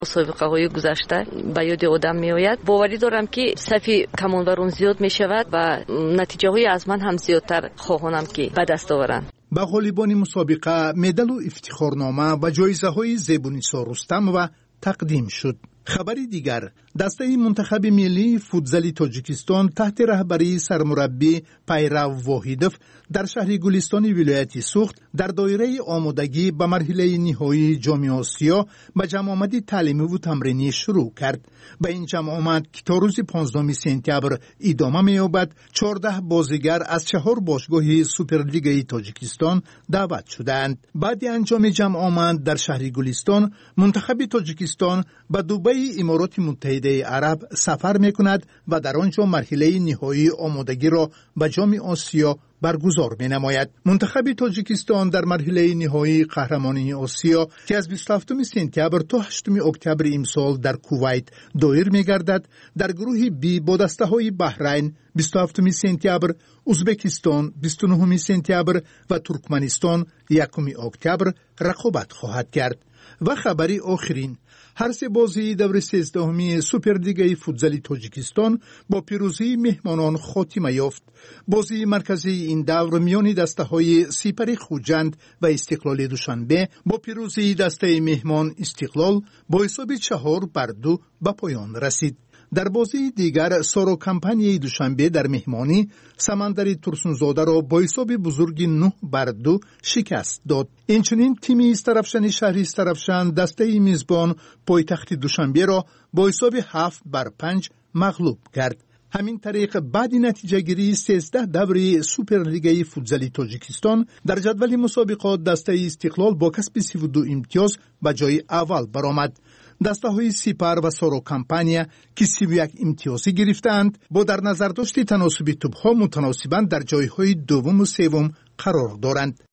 مسابقه های گذشته به یاد آدم می آید. باوری دارم که صفی کمانوران زیاد می شود و نتیجه های از من هم زیادتر خواهانم که به دست آورند. به غالیبان مسابقه مدال و افتخارنامه و جایزه های زیبونیسا رستم و تقدیم شد. خبری دیگر، دسته منتخب ملی فوتزال تاجیکستان تحت رهبری سرمربی پیرو واحدوف در شهر گلستان ولایت سوخت در دایره آمادگی به مرحله نهایی جام آسیا به جمع آمدی تعلیمی و تمرینی شروع کرد. به این جمع آمد که تا روز 15 سپتامبر ادامه می‌یابد 14 بازیگر از 4 باشگاه سوپرلیگ تاجیکستان دعوت شدند. بعد انجام جمع آمد در شهر گلستان، منتخب تاجیکستان به دبی امارات متحده عرب سفر می‌کند و در آنجا مرحله نهایی آمادگی را به جام آسیا برگزار می‌نماید. منتخب تاجیکستان در مرحله نهایی قهرمانی آسیا که از 27 سپتامبر تا 8 اکتبر امسال در کویت دایر می‌گردد، در گروه بی با دسته‌های بحرین 27 سپتامبر، ازبکستان 29 سپتامبر و ترکمنستان 1 اکتبر رقابت خواهد کرد. و خبری آخرین، هر سه بازی دور 13 سوپرلیگ فوتزال تاجیکستان با پیروزی مهمانان خاتمه یافت. بازی مرکزی این دور میان دسته‌های سپر خوجند و استقلال دوشنبه با پیروزی دسته مهمان استقلال با حساب 4-2 به پایان رسید. در بازی دیگر سارو کمپانی دوشنبه در مهمانی سمندری ترسونزاده را با حساب بزرگ 9-2 شکست داد. اینچنین تیم استرفشن شهری استرفشن دسته میزبان پایتخت دوشنبه را با حساب 7-5 مغلوب کرد. همین طریق بعد نتیجه گیری 13 دوره سوپرلیگ فوتزال تاجیکستان در جدول مسابقات دسته استقلال با کسب 32 امتیاز به جای اول برآمد. دسته های سپر و سارو کمپانیا که 31 امتیازی گرفتند با در نظر داشت تناسب توپ ها متناسباً در جایهای دوم و سوم قرار دارند.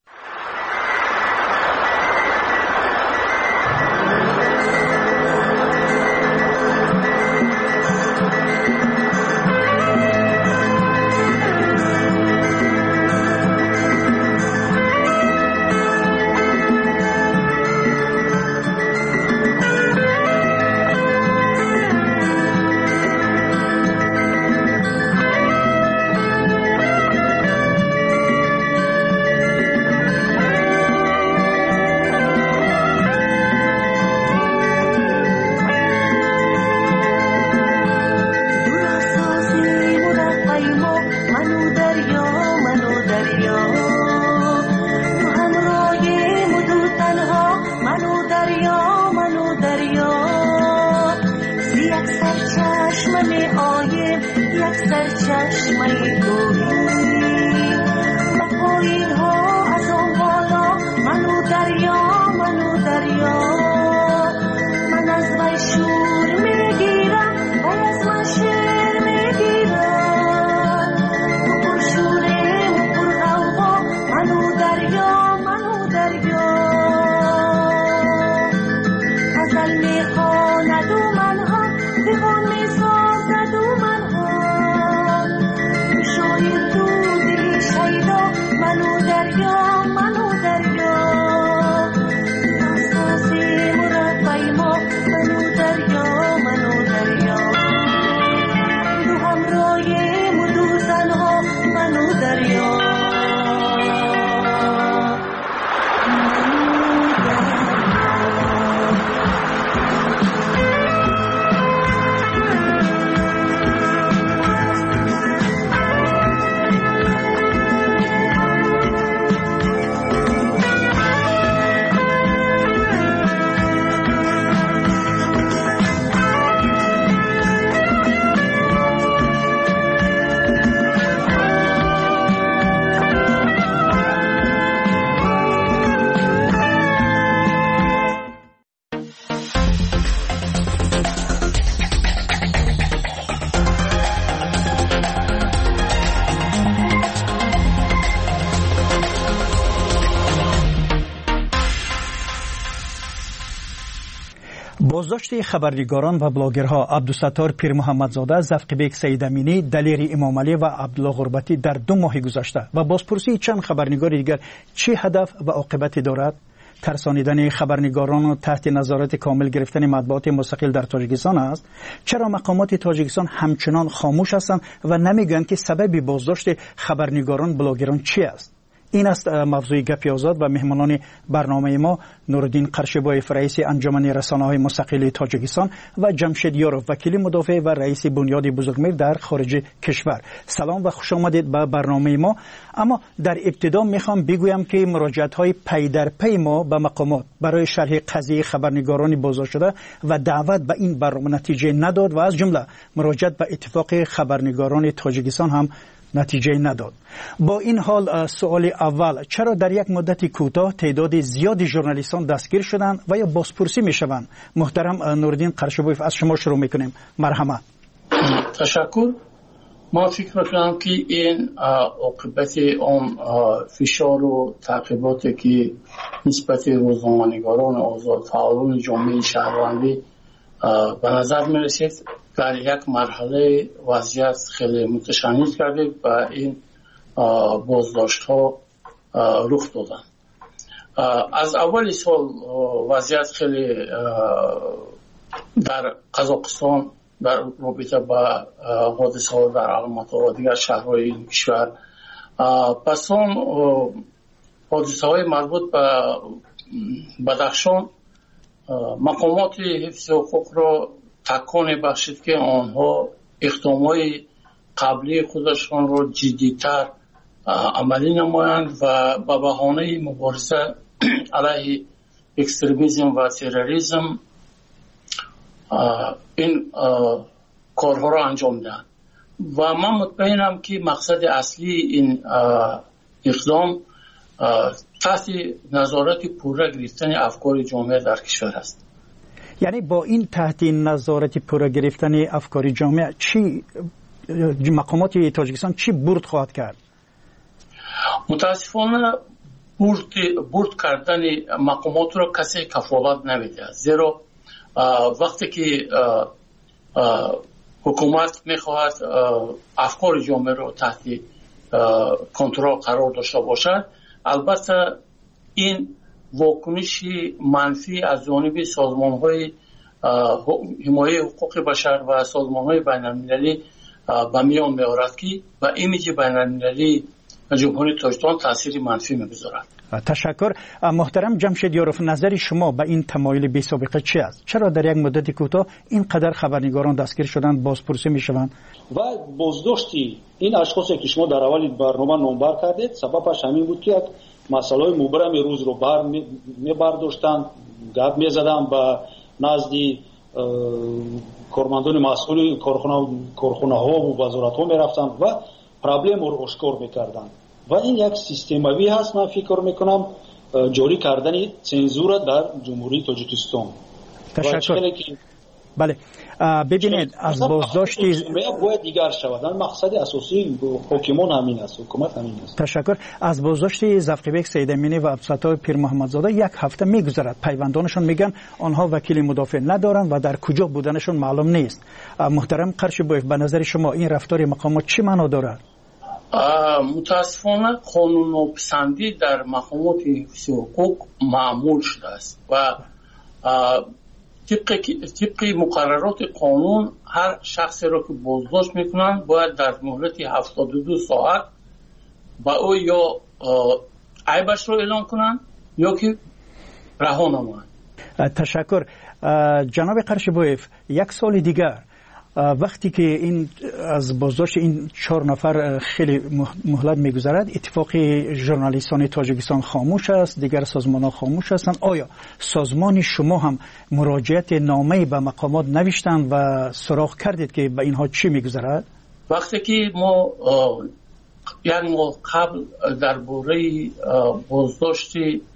بازداشت خبرنگاران و بلاگرها عبدالستار پیر محمدزاده، زفقبیک سید امینی، دلیر امام علی و عبدالله غربتی در 2 ماه گذشته و بازپرسی چند خبرنگار دیگر چه هدف و عاقبتی دارد؟ ترسانیدن خبرنگاران و تحت نظارت کامل گرفتن مطبوعات مستقل در تاجیکستان است، چرا مقامات تاجیکستان همچنان خاموش هستند و نمیگویند که سبب بازداشت خبرنگاران بلاگران چی است؟ این است موضوع گپی آزاد و مهمانان برنامه ما نورالدین قرشبایف رئیس انجمن رسانه‌های مستقل تاجیکستان و جمشید یاروف وکیل مدافع و رئیس بنیاد بزرگمیر در خارج کشور. سلام و خوش آمدید به برنامه ما. اما در ابتدا میخوام بگویم که مراجعت‌های پی در پی ما به مقامات برای شرح قضیه خبرنگاران بازداشت شده و دعوت به این برنامه نتیجه نداد و از جمله مراجعت به اتفاق خبرنگاران تاجیکستان هم نتیجه نداد. با این حال سوال اول، چرا در یک مدت کوتاه تعداد زیادی ژورنالیستان دستگیر شدند و یا بازپرسی میشوند؟ محترم نورالدین قرشبایف، از شما شروع میکنیم. مرحمت. تشکر. ما فکر میکنم که این عاقبت اون فشار و تعقیباتی که نسبت روزنامه‌نگاران آزاد فعالان جامعه شهروندی به نظر میرسید در یک مرحله وضعیت خیلی متشنج کرده و این بازداشت ها رخ دادن. از اول سال وضعیت خیلی در قزاقستان در رابطه با حادثه ها در الماتا و دیگر شهرهای این کشور، پس اون حادثه های مربوط به بدخشان مقامات حفظ حقوق را تکان بخشید که آنها اقدامات قبلی خودشان را جدیتر عملی نمایند و به بهانه مبارزه علیه اکستریمیسم و تروریسم این کارها را انجام دهند. و من مطمئنم که مقصد اصلی این اقدام تحت نظارت پوره گرفتن افکار جامعه در کشور است. یعنی با این تحت نظارت پوره گرفتن افکار جامعه چی مقامات تاجیکستان چی برد خواهد کرد؟ متاسفانه برد کردن مقامات را کسی کفالت نمیده، زیرا وقتی که حکومت میخواهد افکار جامعه را تحت کنترل قرار داشته باشد، البته این واکنش منفی از جانب سازمان‌های حمایت حقوق بشر و سازمان‌های بین‌المللی به میان می‌آورد که به ایمیج بین‌المللی جمهوری تاجیکستان تاثیر منفی می‌گذارد. تشکر. محترم جمشید یاروف، نظر شما به این تمایل بی سابقه چی است؟ چرا در یک مدت کوتاه اینقدر خبرنگاران دستگیر شدند، بازپرسی می‌شوند و بازداشتی این اشخاصی که شما در اول برنامه نامبر کردید سببش همین بود که مسائل مبرم روز رو می‌برداشتند، گپ می‌زدند و نزد کارمندان مسئول کارخانه‌ها و وزارت‌ها می‌رفتند و پرابلم رو آشکار می‌کردند و این یک سیستماوی هست. من فکر می‌کنم جاری کردن چنزور در جمهوری تاجیکستان. تشکر. بله، ببینید از بازداشتی باید دیگر شود. مقصد اساسی حکومت همین است، حکومت همین است. تشکر. از بازداشت زفقبک سیدامینی و عبدالستار پیرمحمدزاده یک هفته میگذرد. پیوندانشون میگن آنها وکیل مدافع ندارند و در کجا بودنشون معلوم نیست. محترم قرشبایف، به نظر شما این رفتار مقامات چی معنا دارد؟ متاسفانه قانون‌پسندی در مقامات حفظ حقوق معمول شده است و طبق مقررات قانون هر شخصی را که بازداشت میکنند باید در مهلت 72 ساعت با او یا عیبش را اعلام کنند یا که رها نمایند. تشکر. جناب قرشبایف، یک سال دیگر وقتی که این از بازداشت این 4 نفر خیلی مهلت میگذرد، اتفاق ژورنالیستان تاجیکستان خاموش است، دیگر سازمان‌ها خاموش هستند. آیا سازمان شما هم مراجعت نامه‌ای به مقامات نوشتند و سراغ کردید که به اینها چی میگذرد؟ وقتی که ما یک ماه قبل درباره بازداشت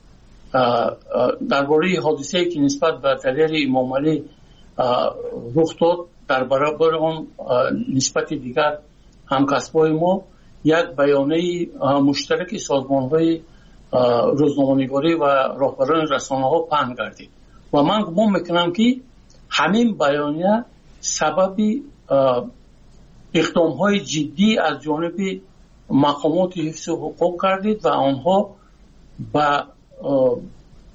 درباره حادثه‌ای که نسبت به دلیر امام علی رخ داد، در برابر آن نسبت دیگر همکسبای ما یک بیانیه مشترک سازمان‌های روزنامه‌نگاری و راهبران رسانه‌ها پهن گردید و من گمان میکنم که همین بیانیه سبب اقدام‌های جدی از جانب مقامات حفظ حقوق گردید و آنها به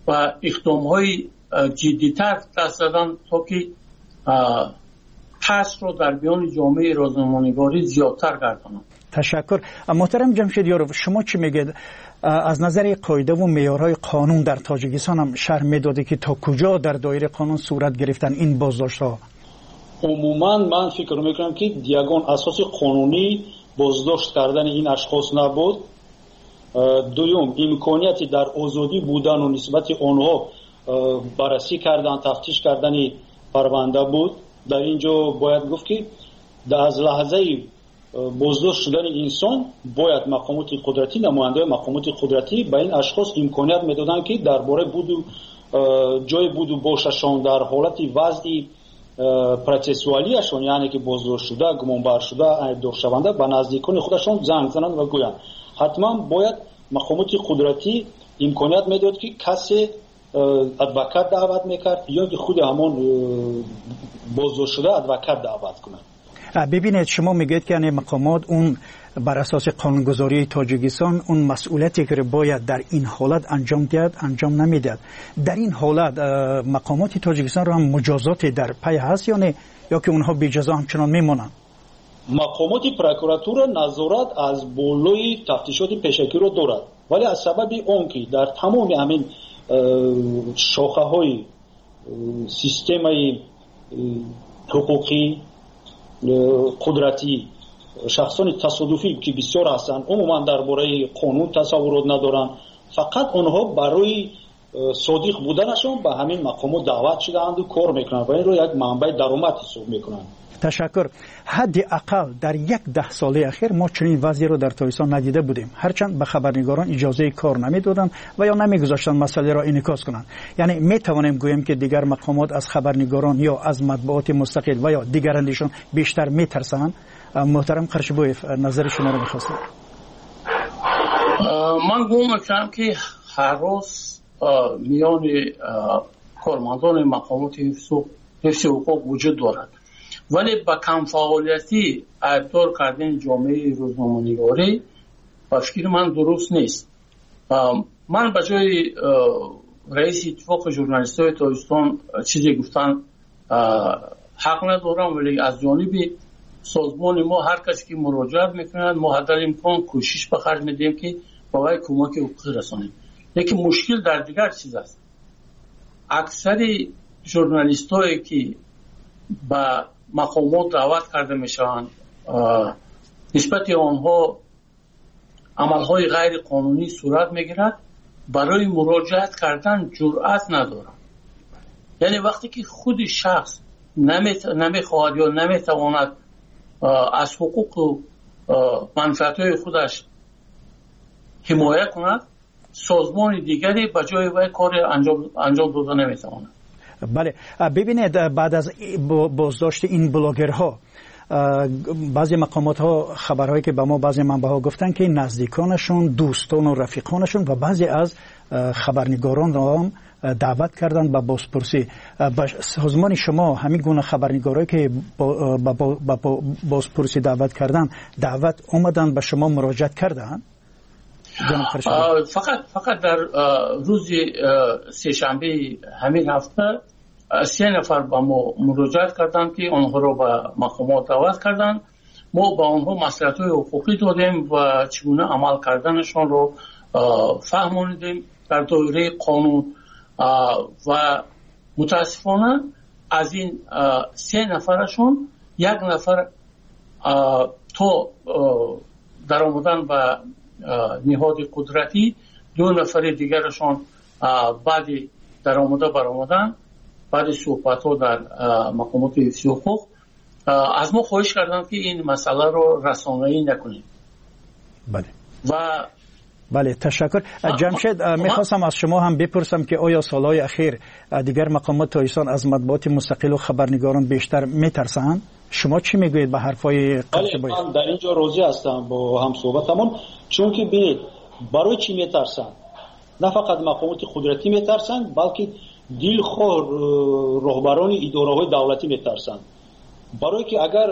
و اقدام‌های جدی‌تر دست زدن تا که تاثیر رو در میان جامعه روزنامه‌نگاری زیادتر گردانند. تشکر. محترم جمشیدیارov، شما چی میگید؟ از نظر قاعده و معیارهای قانون در تاجیکستان هم شرح میداده که تا کجا در دایره قانون صورت گرفتن این بازداشت‌ها؟ عموما من فکر میکنم که یگان اساس قانونی بازداشت کردن این اشخاص نبود. دوم، امکانیتی در آزادی بودن و نسبت آنها بررسی کردن، تفتیش کردن پرونده بود. در اینجا باید گفت که از لحظه بازداشت شدن انسان باید مقامات قدرتی، نماینده مقامات قدرتی به این اشخاص امکانیت میدادن که درباره جای بود و باششان در حالت وضع پروسسوالیشون، یعنی که بازداشت شده، گمانبر شده، دور شونده، به نزدیکان خودشون زنگ زنند و گویند. حتما باید مقامات قدرتی امکانیت میداد که کسی ادوکات دعوت میکرد یا که خود همون بازداشت شده ادوکات دعوت کنند. ببینید، شما میگید که یعنی مقامات اون بر اساس قانونگذاری تاجیکستان اون مسئولیتی که باید در این حالت انجام دهد انجام نمیدهد. در این حالت مقامات تاجیکستان رو هم مجازاتی در پی هست یا نه، یا که اونها بی جزا همچنان میمونن؟ مقامات پروکراتور نظارت از بالای تفتیشات پیشکی رو دارد، ولی از سبب اون که در تمام همین شاخه های سیستم حقوقی قدرتی شخصان تصادفی که بسیار هستند عموما درباره قانون تصورات ندارند، فقط آنها برای صادق بودنشون به همین مقامات دعوت شدند و کار میکنند و این رو یک منبع درآمد حساب میکنند. تشکر. حداقل در 10 سال اخیر ما چنین وضعی رو در تاجیکستان ندیده بودیم، هرچند به خبرنگاران اجازه کار نمیدادند و یا نمیگذاشتند مسئله را انعکاس کنند. یعنی میتوانیم گوییم که دیگر مقامات از خبرنگاران یا از مطبوعات مستقل و یا دیگرانشون بیشتر میترسند. محترم قرشبویف، نظر شما رو میخواستم. من گمان میکنم که هر روز میان کارمندان مقامات حفظ حقوق وجود دارد، ولی با کم فعالیتی ابطال کردن جامعه روزنامه‌نگاری با فکر من درست نیست. من به جای رئیس اتفاق ژورنالیست‌های تاجیکستان چیزی گفتن حق ندارم، ولی از جانب سازمان ما هر کسی که مراجعه میکنند ما حد امکان کوشش به خرج میدیم که برای کمک حقوقی رسانیم. لیکن مشکل در دیگر چیز است. اکثر ژورنالیست‌هایی که با مقامات دعوت کرده میشن نسبت آنها عملهای غیر قانونی صورت میگیرد، برای مراجعت کردن جرأت ندارن. یعنی وقتی که خود شخص نمیخواهد یا نمیتواند از حقوق و منفعت‌های خودش حمایت کند، سازمان دیگری به جای وی کار انجام داده نمیتواند. بله، ببینید بعد از بازداشت این بلاگرها بعضی مقامات ها خبرهایی که به ما بعضی منبع ها گفتن که نزدیکانشون، دوستان و رفیقانشون و بعضی از خبرنگاران را هم دعوت کردن به بازپرسی. به سازمان شما همین گونه خبرنگارایی که با بازپرسی دعوت کردن دعوت اومدن به شما مراجعت کردن؟ فقط در روز سه‌شنبه همین هفته 3 نفر با ما مراجعت کردند که آنها رو به مقامات دعوت کردند. ما با آنها مصلحت‌های حقوقی دادیم و چگونه عمل کردنشان رو فهموندیم در دایره قانون و متاسفانه از این 3 نفرشون 1 نفر تو در آمدن به نهاد قدرتی، 2 نفر دیگرشان بعد در آمده برآمدن بعد صحبت ها در مقامات حفظ حقوق از ما خواهش کردن که این مسئله رو رسانه‌ای نکنیم. بله تشکر. جمشید، میخواستم از شما هم بپرسم که آیا سالهای اخیر دیگر مقامات تاجیکستان از مطبوعات مستقل و خبرنگاران بیشتر میترسند؟ شما چی میگویید به حرفای قرشبویف؟ من در اینجا راضی هستم با هم صحبتمون، چون که ببینید برای چی میترسن؟ نه فقط مقامات قدرتی میترسن، بلکه دلخواه رهبران اداره‌های دولتی میترسن. برای که اگر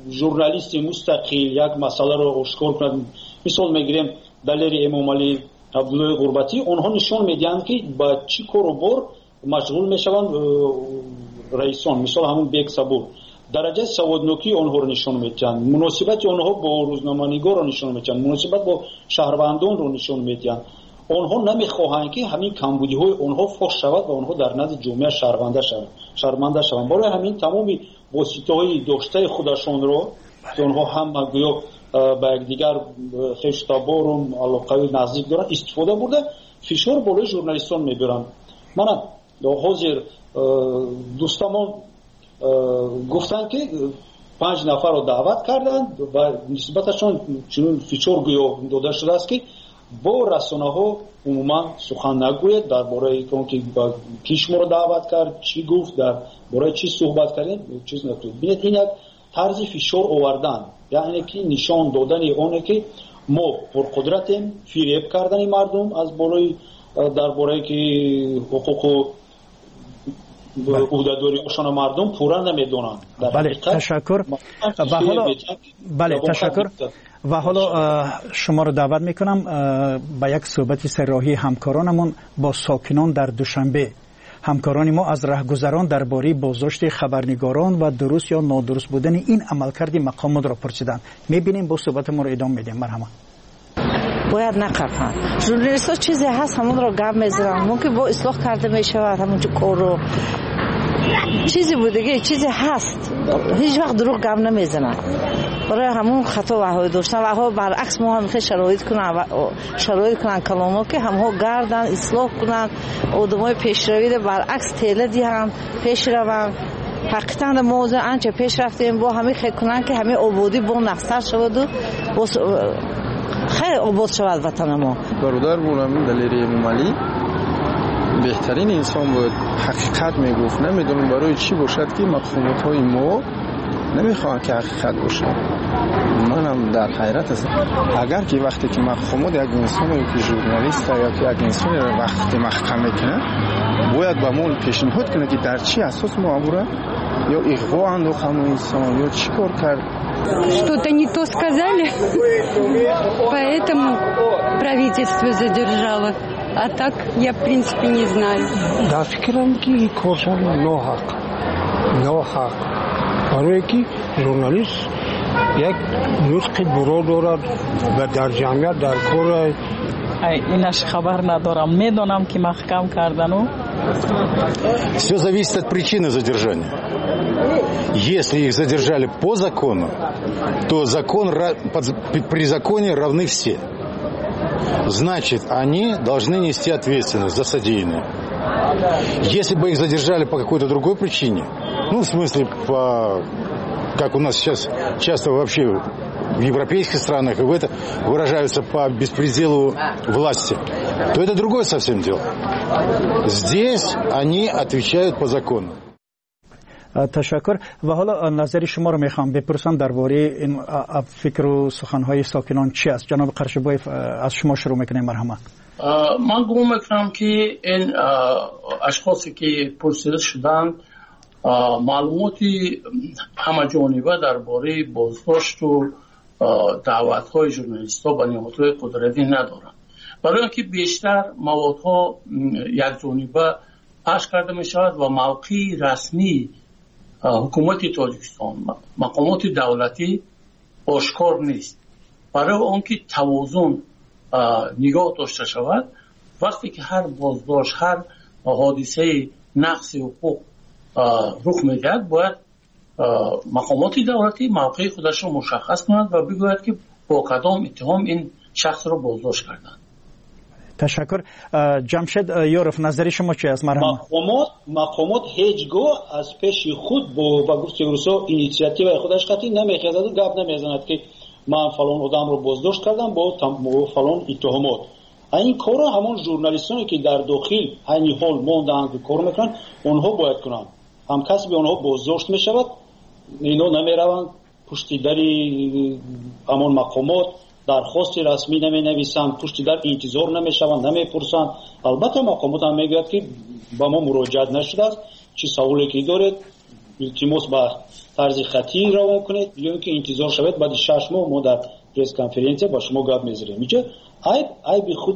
ژورنالیست مستقل یک مسئله رو آشکار کند، مثال میگیریم دلیر امام علی عبدالله غربتی اونها نشون میدن که با چی کار و بار مشغول میشوند رئیسان، مثال همون بیگ صبور درجه سوادنوکی اونها رو نشون میدن، مناسبت اونها با روزنامه‌نگار رو نشون میدن، مناسبت با شهروندان رو نشون میدن. اونها نمیخواهند که همین کمبودی های اونها فحش شود و اونها در نزد جامعه شرمنده شوند. برای همین تمامی واسطه های داشته خودشون رو که اونها هم گویا با یکدیگر خویشتابار و علاقه نزدیک دارن استفاده برده فشار بالای ژورنالیستان میبرن. من حاضر دوستامون گفتن که 5 نفر رو دعوت کردن و نسبتشون چنین فشار گویا داده شده است که با رسانه ها عموما سخن نگوید درباره اینکه کیش ما رو دعوت کرد چی گفت، درباره چی صحبت کردن چیز نگوید. ببینید این یک طرز فشار آوردن، یعنی که نشان دادن اونه که ما پرقدرتیم، فریب کردن مردم از بالای درباره که حقوق عهده‌داری‌هاشون مردم پورا نمیدونن. بله تشکر. و حالا بله تشکر. و حالا شما رو دعوت میکنم به یک صحبت سراحی همکارانمون با ساکنان در دوشنبه. همکاران ما از رهگذران درباره بازداشت خبرنگاران و درست یا نادرست بودن این عملکرد مقامات را پرسیدند. میبینیم با صحبت ما رو ادامه میدیم. مرحبا. باید نقفن. ژورنالیست‌ها چیزی هست همون رو گپ میزنن، ممکن با اصلاح کرده میشود همونجا کار رو چیزی بوده چیزی هست، هیچ وقت دروغ گپ نمیزنن. برای همون خطا وهای داشتن و ها برعکس ما هم شرایط کنن کلامو که همها گردن اصلاح کنن آدمای پیشروی برعکس تله دی هم پیش روان. حقیقتا موضوع انچه پیش رفتیم با همه خیلی کنن که همه آبادی با نقصر شود و خیلی آباد شود وطن ما. برادر بولم دلیری ممالی بهترین انسان بود، حقیقت میگفت. نمیدونم برای چی باشد که مفهومات های ما نمیخوام که حقیقت باشه. منم در حیرت هستم. اگر که وقتی که مفهومات یک انسان یا که ژورنالیست یا که یک انسان وقتی محکم میکنه باید با ما پیشنهاد کنه که در چی اساس معامله یا اغوا انداخت همون انسان یا چی کار کرد. Что-то не то сказали, поэтому правительство задержало. А так я, в принципе, не знаю. در فکرم که این کارشان ناحق. برای که ژورنالیست یک نطق برو دارد و در جمعیت در کار اینش خبر ندارم. میدونم که محکم کردن. Все зависит от причины задержания. Если их задержали по закону, то при законе равны все. Значит, они должны нести ответственность за содеянное. Если бы их задержали по какой-то другой причине, ну, в смысле, как у нас сейчас часто вообще в европейских странах и в это выражаются по беспределу власти, то это другое совсем дело. Здесь они отвечают по закону. تشکر. و حالا نظر شما رو میخوام بپرسم درباره این فکر و سخنهای ساکنان چی است. جناب قرشبایف از شما شروع میکنیم. مرحبا. من گمان میکنم که این اشخاصی که پرسیده شدن معلوماتی همه جانبه درباره بازداشت و دعوت‌های ژورنالیست‌ها به نهادهای قدرتی ندارند، برای اینکه بیشتر موادها یک جانبه پخش کرده میشود و موقع رسمی حکومت تاجیکستان مقامات دولتی آشکار نیست. برای آنکه توازن نگاه داشته شود، وقتی که هر بازداشت، هر حادثه نقض حقوق رخ میدهد، باید مقامات دولتی موقع خودش را مشخص کنند و بگوید که با کدام اتهام این شخص را بازداشت کردند. تشکر. جمشید یورف نظری شما چی است؟ مقامات هیچگاه از پیش خود با گفته روسا اینیشیاتیو خودش قطعی نمیخواهد و گپ نمیزند که من فلان آدم رو بازداشت کردم با فلان اتهامات. این کارا همون ژورنالیستانی که در داخل این حال موندن که کار میکنن اونها باید کنن. هم کسی به اونها بازداشت میشود، اینا نمیروند پشت در همون مقامات درخواست رسمی نمی نویسن، پشت در انتظار نمیشوند، نمیپرسند. البته مقامات هم میگوید که با ما مراجعت نشده است، چه سوالی که دارید التماس با طرز خطی روان کنید یا اینکه انتظار شود بعد 6 ماه ما در پرس کنفرانس با شما گپ میذاریم. میگه ای به خودی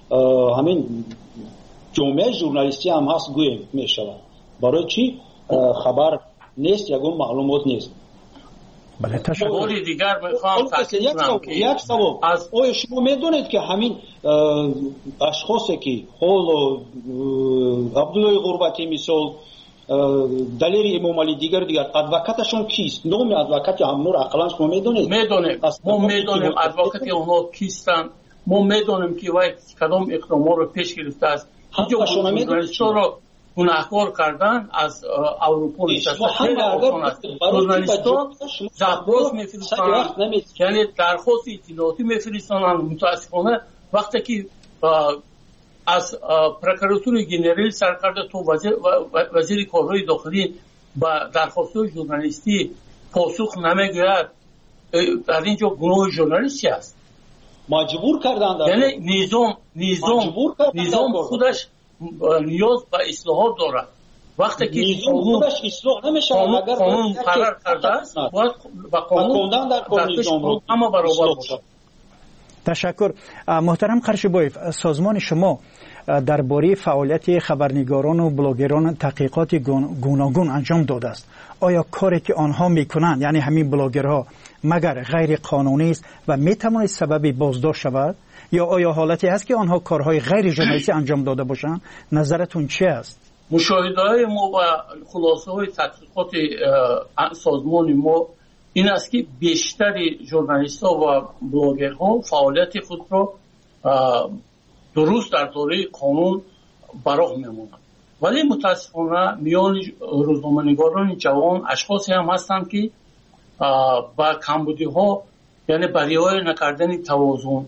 همین جامعه ژورنالیستی هم هست گویم میشود. برای چی؟ خبر نیست، یگون معلومات نیست. بله تشکر. دیگر میخوام تاکید کنم که یک سوال از شما میدونید که همین اشخاصی که حال عبدالله غربتی مثال دلیری امام علی دیگر ادوکاتشون کیست؟ نام ادوکات همون اقلا شما میدونید؟ میدونیم. ما میدونیم ادوکات اونها کیستن. ما میدونیم که وای کدام اقدامات رو پیش گرفته است. اینجا ژورنالیست‌ها رو گناهکار کردن از اروپا نشسته. ژورنالیست‌ها زبان میفرستند، یعنی درخواست اطلاعاتی میفرستند. متاسفانه وقتی که از پروکراتور گنرال سرکرده تو وزیر کارهای داخلی با درخواست‌های ژورنالیستی پاسخ نمیگوید، در اینجا گناه ژورنالیستی است. مجبور کردند. یعنی نظام خودش نیاز به اصلاحات دارد. وقتی که خودش اصلاح نمیشه اگر قانون قرار کرده است باید با قانون در نظام اما برابر باشد. تشکر. محترم قرشبایف، سازمان شما درباره فعالیت خبرنگاران و بلاگران تحقیقات گوناگون انجام داده است. آیا کاری که آنها میکنند، یعنی همین بلاگرها، مگر غیر قانونی است و میتواند سبب بازداشت شود، یا آیا حالتی است که آنها کارهای غیر ژورنالیستی انجام داده باشند؟ نظرتون چه است؟ مشاهده‌های ما و خلاصه‌های تحقیقات سازمان ما این است که بیشتر ژورنالیست‌ها و بلاگرها فعالیت خود را درست در دایره قانون براه می‌مانند. ولی متاسفانه میان روزنامه‌نگاران جوان اشخاصی هم هستند که با کمبودی‌ها، یعنی برای نکردن توازن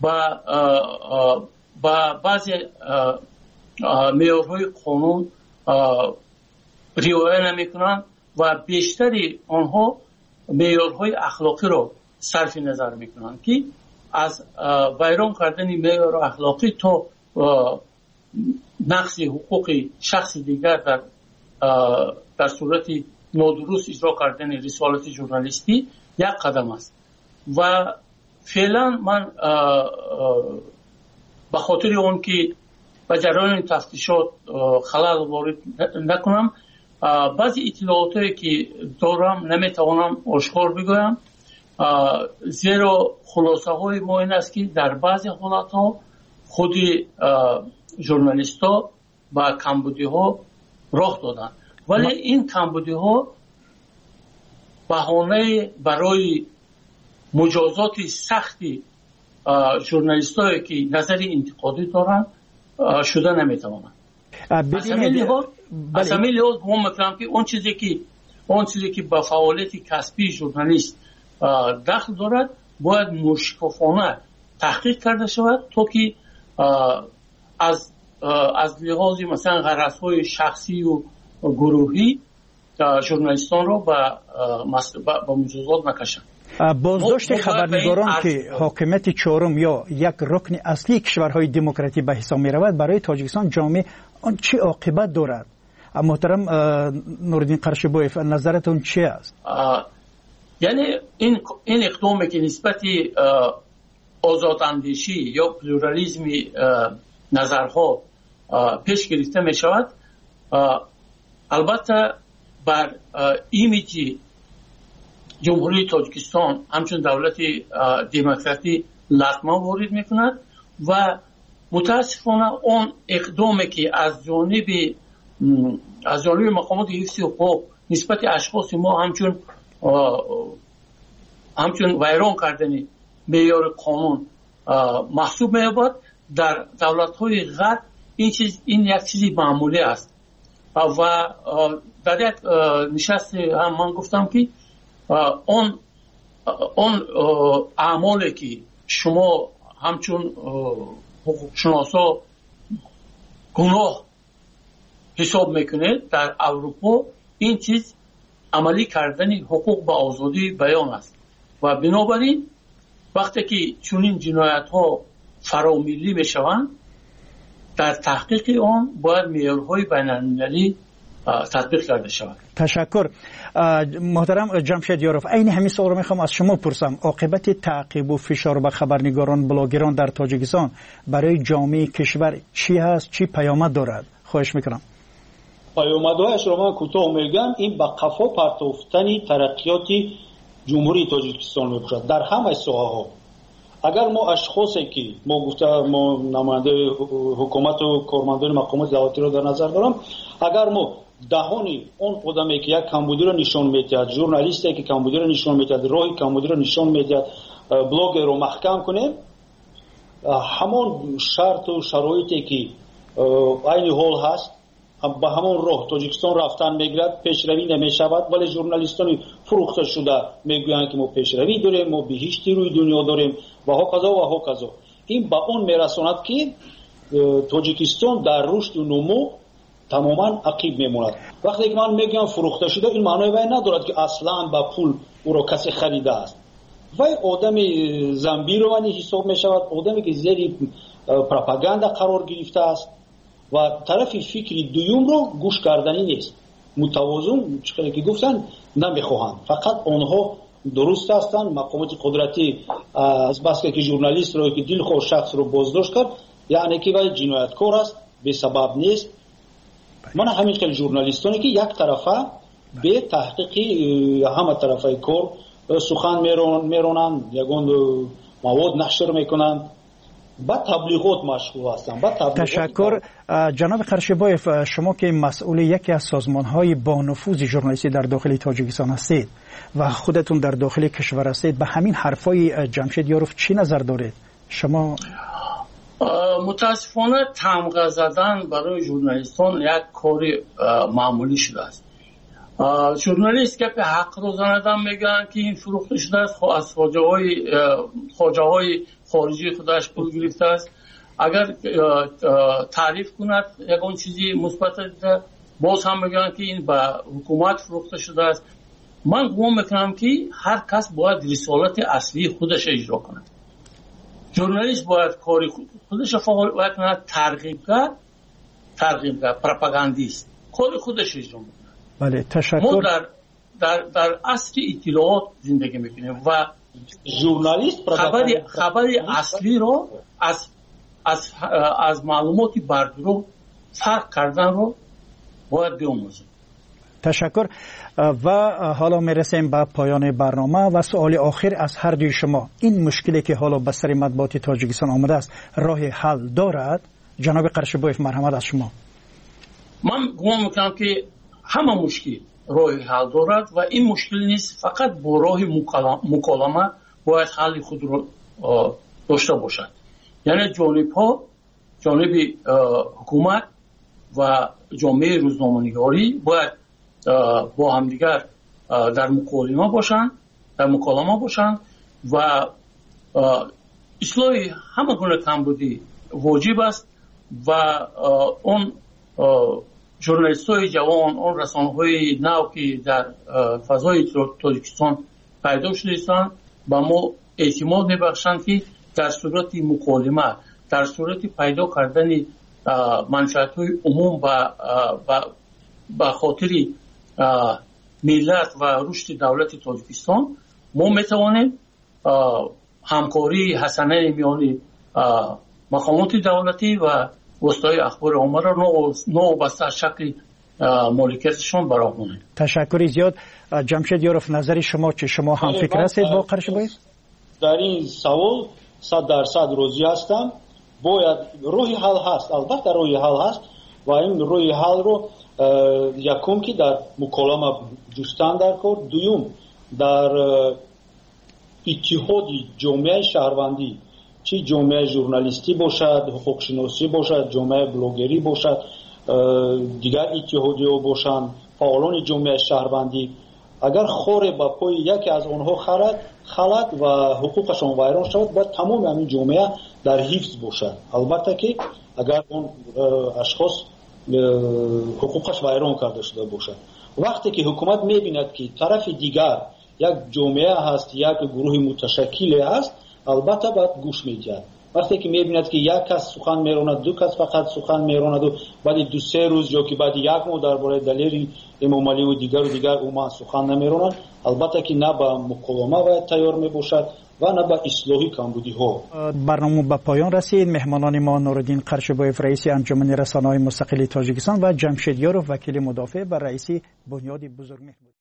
با بعضی معیارهای قانون رعایت نمی‌کنند و بیشتری آنها معیارهای اخلاقی را صرف نظر می‌کنند که از ویران کردن معیار اخلاقی تا نقض حقوق شخص دیگر در صورت نادرست اجرا کردن رسالت ژورنالیستی یک قدم است. و فعلا من به خاطر اون که به جریان تفتیشات خلل وارد نکنم، بعضی اطلاعاتی که دارم نمیتوانم آشکار بگویم، زیرا خلاصه های ما این است که در بعضی حالت ها خود ژورنالیست ها با کمبودی ها راه دادن، ولی این کمبودی ها بهانه برای مجازات سختی ژورنالیست هایی که نظر انتقادی دارن شده نمیتوانند. از همین لحاظ هم میکنم که اون چیزی که با فعالیت کسبی ژورنالیست دخل دارد باید مشکفانه تحقیق کرده شود تا که از لحاظ مثلا غرض‌های شخصی و گروهی ژورنالیستان رو با مجازات نکشند. بازداشت خبرنگاران که حاکمیت چهارم یا یک رکن اصلی کشورهای دموکراتی به حساب می رود برای تاجیکستان جامعه آن چه عاقبت دارد؟ محترم نورالدین قرشبایف، نظرتون چه است؟ یعنی این اقدامی که نسبت آزاداندیشی یا پلورالیسم نظرها پیش گرفته می شود، البته بر ایمیج جمهوری تاجیکستان همچون دولت دموکراتی لطمه وارد می کند و متاسفانه اون اقدامی که از جانب مقامات حفظ حقوق نسبت اشخاص ما همچون ویران کردن معیار قانون محسوب می‌یابد، در دولت‌های غرب این یک چیزی معمولی است. و در یک نشست هم من گفتم که اون اعمالی که شما همچون حقوقشناسا گناه حساب میکنید در اروپا، این چیز عملی کردن حقوق به آزادی بیان است و بنابراین وقتی که چنین جنایت ها فرامیلی میشوند، در تحقیق آن باید معیارهای بین‌المللی تطبیق کرده شود. تشکر. محترم جمشید یاروف، این همین سوال رو میخوام از شما پرسم. عاقبت تعقیب و فشار به خبرنگاران بلاگران در تاجیکستان برای جامعه کشور چی هست، چی پیامد دارد؟ خواهش میکنم. پیامدهایش رو من کوتاه میگم. این به قفا پرتافتن ترقیات جمهوری تاجیکستان میباشد در همه ساحه‌ها. اگر ما اشخاصی که ما نماینده حکومت و کارمندان مقامات دولتی را در نظر دارم، اگر ما دهانی اون آدمی که یک کمبودی را نشان میدهد، ژورنالیستی که کمبودی را نشان میدهد، راه کمبودی را نشان میدهد، بلاگر رو محکم کنیم، همون شرط و شرایطی که عین حال هست به همون راه تاجیکستان رفتن میگرد، پیشروی نمیشود. ولی ژورنالیستان فروخته شده میگویند که ما پیشروی داریم، ما بهشتی روی دنیا داریم و هاکذا و هاکذا. این به اون میرساند که تاجیکستان در رشد و نمو تماما عقیب میموند. وقتی که من میگم فروخته شده، این معنی وای ندارد که اصلا با پول او را کسی خریده است. وای آدم زنبیروانی حساب میشود، آدمی که زیر پروپاگاندا قرار گرفته است و طرف فکری دوم رو گوش کردنی نیست. متوازن چیزی که گفتن نمیخواهند، فقط آنها درست هستند. مقامات قدرتی از بس که ژورنالیست رو که دلخواه شخص رو بازداشت کرد، یعنی که وای جنایتکار است، به سبب نیست. من همین که ژورنالیستانی که یک طرفه به تحقیقی همه طرفه کار سخن میرونند، یگان مواد نشر میکنند، با تبلیغات مشغول هستند. تشکر. جناب قرشبایف، شما که مسئول یکی از سازمان‌های با نفوذ ژورنالیستی در داخل تاجیکستان هستید و خودتون در داخل کشور هستید، به همین حرفای جمشید یاروف چی نظر دارید شما؟ متاسفانه تمغه زدن برای ژورنالیستان یک کاری معمولی شده است. ژورنالیست که به حق روزانه میگن که این فروخته شده است، از خواجه های خارجی خودش پول گرفته است. اگر تعریف کند یکون چیزی مثبت دیده، باز هم میگن که این به حکومت فروخته شده است. من گمان میکنم که هر کس باید رسالت اصلی خودش اجرا کند. ژورنالیست باید کاری خودش فعال کند، ترغیبگر، پروپاگاندیست کاری خودش اجرا میکنه. بله، تشکر. ما در عصر اطلاعات زندگی میکنیم و ژورنالیست خبری اصلی رو از معلوماتی بردرو فرق کردن رو باید بیاموزیم. تشکر. و حالا میرسیم به پایان برنامه و سوال آخر از هر دوی شما. این مشکلی که حالا به سر مطبوعات تاجیکستان آمده است راه حل دارد؟ جناب قرشبایف، مرحمت از شما. من گمان میکنم که همه مشکل راه حل دارد و این مشکل نیست، فقط با راه مکالمه باید حل خود رو داشته باشد. یعنی جانب حکومت و جامعه روزنامه‌نگاری باید با همدیگر در مکالمه باشند و اصلاح همه گونه کمبودی واجب است و اون ژورنالیست‌های جوان، اون رسانه‌های نو که در فضای تاجیکستان پیدا شده هستند با ما اعتماد می‌بخشند که در صورت مکالمه، در صورت پیدا کردن منفعت‌های عموم با خاطر ملت و رشد دولت تاجیکستان ما می‌توانیم همکاری حسنه میان مقامات دولتی و وسایل اخبار عامه را نوبسته از شکل مالکیتشان برآورده. تشکر زیاد. جمشید یاروف، نظر شما چه؟ شما هم فکر هستید با قرشبایف؟ در این سوال 100% راضی هستم. باید روحی حل هست، البته روحی حل هست و این روحی حل رو یکم که در مکالمه جستن در کار، دوم در اتحادی جامعه شهروندی، چی جامعه ژورنالیستی باشد، حقوق شناسی باشد، جامعه بلاگری باشد، دیگر اتحادی ها باشند، فعالان جامعه شهروندی، اگر خور با پای یکی از آنها خلد و حقوقشان ویران شود، باید تمام همین جامعه در حفظ باشد. البته که اگر اون اشخاص حقوقش ویران کرده شده باشد، وقتی که حکومت میبیند که طرف دیگر یک جامعه هست، یک گروه متشکل هست، البته باید گوش میدهد. وقتی که میبیند که یک کس سخن میراند، دو کس فقط سخن میراند و بعد دو سه روز یا که بعد یک ماه درباره دلیل امام علی و دیگر اوما سخن نمیراند، البته که نه به مکالمه باید تیار میباشد و نه به اصلاحی کمبودی ها. برنامه به پایان رسید. مهمانان ما نوردین قرشبایف رئیس انجمن رسانه‌های مستقل تاجیکستان و جمشید یاروف وکیل مدافع بر رئیس بنیاد بزرگمهر بود.